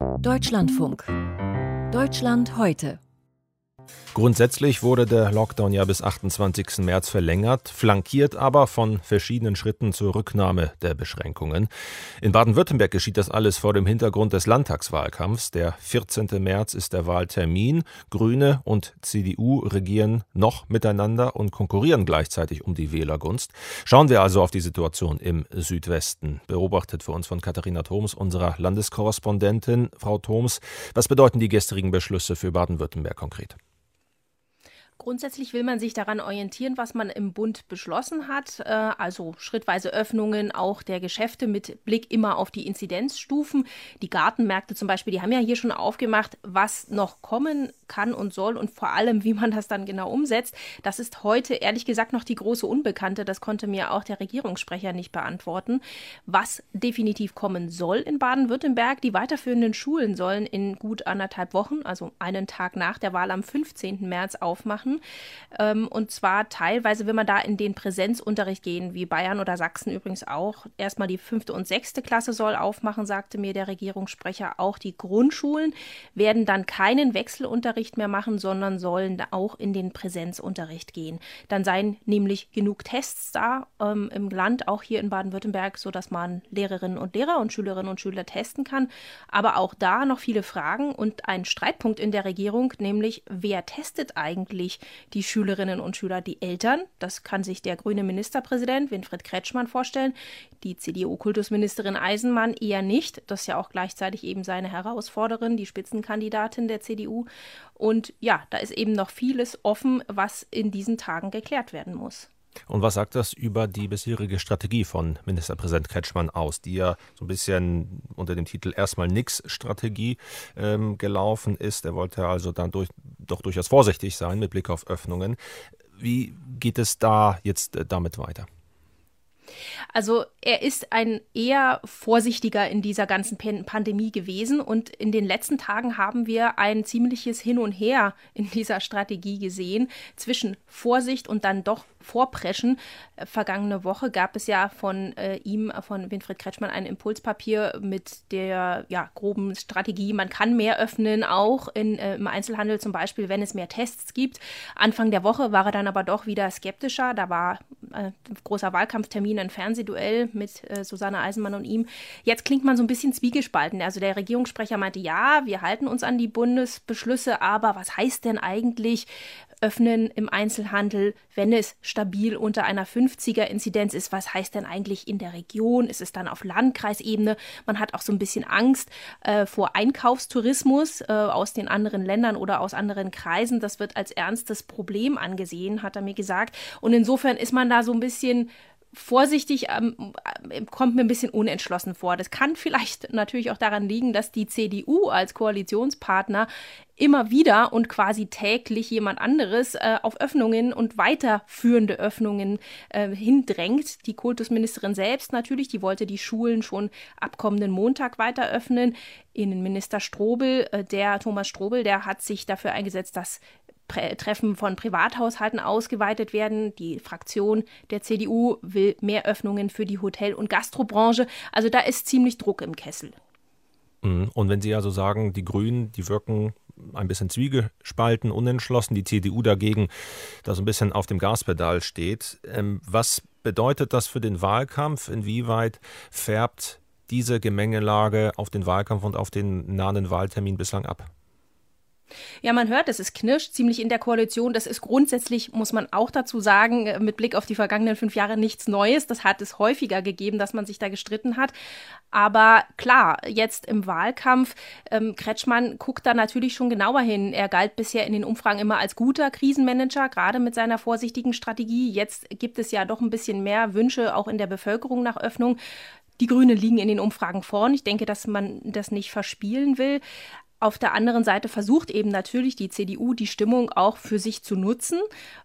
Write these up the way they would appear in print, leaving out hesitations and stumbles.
Deutschlandfunk. Deutschland heute. Grundsätzlich wurde der Lockdown ja bis 28. März verlängert, flankiert aber von verschiedenen Schritten zur Rücknahme der Beschränkungen. In Baden-Württemberg geschieht das alles vor dem Hintergrund des Landtagswahlkampfs. Der 14. März ist der Wahltermin. Grüne und CDU regieren noch miteinander und konkurrieren gleichzeitig um die Wählergunst. Schauen wir also auf die Situation im Südwesten. Beobachtet für uns von Katharina Thoms, unserer Landeskorrespondentin. Frau Thoms, was bedeuten die gestrigen Beschlüsse für Baden-Württemberg konkret? Grundsätzlich will man sich daran orientieren, was man im Bund beschlossen hat, also schrittweise Öffnungen auch der Geschäfte mit Blick immer auf die Inzidenzstufen. Die Gartenmärkte zum Beispiel, die haben ja hier schon aufgemacht, was noch kommen kann und soll und vor allem, wie man das dann genau umsetzt. Das ist heute ehrlich gesagt noch die große Unbekannte. Das konnte mir auch der Regierungssprecher nicht beantworten. Was definitiv kommen soll in Baden-Württemberg, die weiterführenden Schulen sollen in gut 1,5 Wochen, also einen Tag nach der Wahl am 15. März aufmachen. Und zwar teilweise will man da in den Präsenzunterricht gehen, wie Bayern oder Sachsen übrigens auch. Erstmal die 5. und 6. Klasse soll aufmachen, sagte mir der Regierungssprecher. Auch die Grundschulen werden dann keinen Wechselunterricht mehr machen, sondern sollen auch in den Präsenzunterricht gehen. Dann seien nämlich genug Tests da im Land, auch hier in Baden-Württemberg, sodass man Lehrerinnen und Lehrer und Schülerinnen und Schüler testen kann. Aber auch da noch viele Fragen und ein Streitpunkt in der Regierung, nämlich wer testet eigentlich die Schülerinnen und Schüler, die Eltern? Das kann sich der grüne Ministerpräsident Winfried Kretschmann vorstellen, die CDU-Kultusministerin Eisenmann eher nicht. Das ist ja auch gleichzeitig eben seine Herausforderin, die Spitzenkandidatin der CDU. Und ja, da ist eben noch vieles offen, was in diesen Tagen geklärt werden muss. Und was sagt das über die bisherige Strategie von Ministerpräsident Kretschmann aus, die ja so ein bisschen unter dem Titel erstmal nix Strategie gelaufen ist? Er wollte also dann doch durchaus vorsichtig sein mit Blick auf Öffnungen. Wie geht es da jetzt damit weiter? Also er ist ein eher vorsichtiger in dieser ganzen Pandemie gewesen und in den letzten Tagen haben wir ein ziemliches Hin und Her in dieser Strategie gesehen zwischen Vorsicht und dann doch Vorpreschen. Vergangene Woche gab es ja von Winfried Kretschmann, ein Impulspapier mit der groben Strategie, man kann mehr öffnen, auch im Einzelhandel zum Beispiel, wenn es mehr Tests gibt. Anfang der Woche war er dann aber doch wieder skeptischer. Da war ein großer Wahlkampftermin, ein Fernsehduell mit Susanne Eisenmann und ihm. Jetzt klingt man so ein bisschen zwiegespalten. Also der Regierungssprecher meinte, ja, wir halten uns an die Bundesbeschlüsse, aber was heißt denn eigentlich öffnen im Einzelhandel, wenn es stabil unter einer 50er-Inzidenz ist? Was heißt denn eigentlich in der Region? Ist es dann auf Landkreisebene? Man hat auch so ein bisschen Angst vor Einkaufstourismus aus den anderen Ländern oder aus anderen Kreisen. Das wird als ernstes Problem angesehen, hat er mir gesagt. Und insofern ist man da so ein bisschen vorsichtig, kommt mir ein bisschen unentschlossen vor. Das kann vielleicht natürlich auch daran liegen, dass die CDU als Koalitionspartner immer wieder und quasi täglich jemand anderes auf Öffnungen und weiterführende Öffnungen hindrängt. Die Kultusministerin selbst natürlich, die wollte die Schulen schon ab kommenden Montag weiter öffnen. Innenminister Thomas Strobel, der hat sich dafür eingesetzt, dass Treffen von Privathaushalten ausgeweitet werden. Die Fraktion der CDU will mehr Öffnungen für die Hotel- und Gastrobranche. Also da ist ziemlich Druck im Kessel. Und wenn Sie also sagen, die Grünen, die wirken ein bisschen zwiegespalten, unentschlossen, die CDU dagegen da so ein bisschen auf dem Gaspedal steht, was bedeutet das für den Wahlkampf? Inwieweit färbt diese Gemengelage auf den Wahlkampf und auf den nahen Wahltermin bislang ab? Ja, man hört, es knirscht ziemlich in der Koalition. Das ist grundsätzlich, muss man auch dazu sagen, mit Blick auf die vergangenen 5 Jahre nichts Neues. Das hat es häufiger gegeben, dass man sich da gestritten hat. Aber klar, jetzt im Wahlkampf, Kretschmann guckt da natürlich schon genauer hin. Er galt bisher in den Umfragen immer als guter Krisenmanager, gerade mit seiner vorsichtigen Strategie. Jetzt gibt es ja doch ein bisschen mehr Wünsche auch in der Bevölkerung nach Öffnung. Die Grünen liegen in den Umfragen vorn. Ich denke, dass man das nicht verspielen will. Auf der anderen Seite versucht eben natürlich die CDU, die Stimmung auch für sich zu nutzen.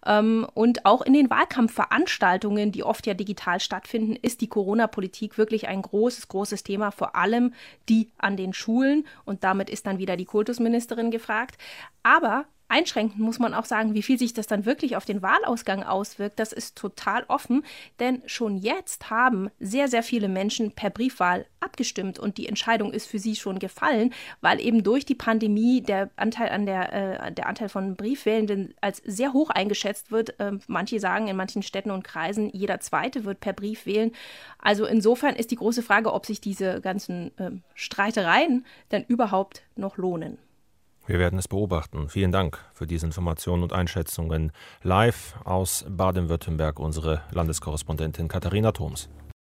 Und auch in den Wahlkampfveranstaltungen, die oft ja digital stattfinden, ist die Corona-Politik wirklich ein großes Thema, vor allem die an den Schulen. Und damit ist dann wieder die Kultusministerin gefragt. Aber Einschränkend muss man auch sagen, wie viel sich das dann wirklich auf den Wahlausgang auswirkt. Das ist total offen, denn schon jetzt haben sehr, sehr viele Menschen per Briefwahl abgestimmt und die Entscheidung ist für sie schon gefallen, weil eben durch die Pandemie der Anteil von Briefwählenden als sehr hoch eingeschätzt wird. Manche sagen, in manchen Städten und Kreisen, jeder Zweite wird per Brief wählen. Also insofern ist die große Frage, ob sich diese ganzen Streitereien dann überhaupt noch lohnen. Wir werden es beobachten. Vielen Dank für diese Informationen und Einschätzungen. Live aus Baden-Württemberg unsere Landeskorrespondentin Katharina Thoms.